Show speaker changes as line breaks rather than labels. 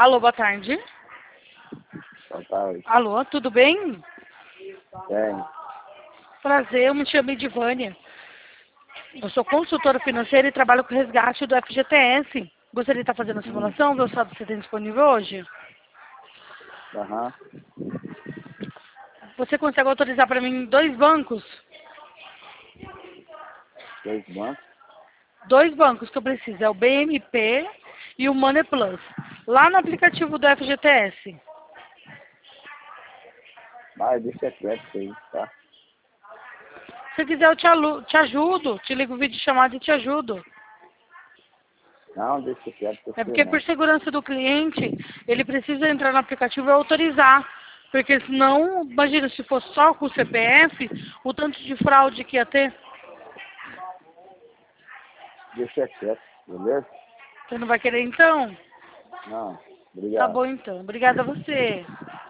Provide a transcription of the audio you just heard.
Alô, boa tarde.
Boa tarde.
Alô, tudo bem?
Bem,
Prazer, eu me chamo Edivânia. Eu sou consultora financeira e trabalho com resgate do FGTS. Gostaria de estar fazendo a simulação, ver o saldo que você tem disponível hoje.
aham.
Você consegue autorizar para mim 2 bancos?
2 bancos.
2 bancos que eu preciso, é o BMP e o Money Plus. Lá no aplicativo do FGTS.
Mas deixa quieto isso aí, tá?
Se quiser eu te ajudo, te ligo o vídeo chamado e te ajudo.
Não, deixa quieto,
É
você
porque
não.
por segurança do cliente, ele precisa entrar no aplicativo e autorizar. Porque senão, imagina, se fosse só com o CPF, o tanto de fraude que ia ter.
Deixa quieto, beleza?
Você não vai querer então?
Não,
Tá
obrigado.
bom então. Obrigada a você.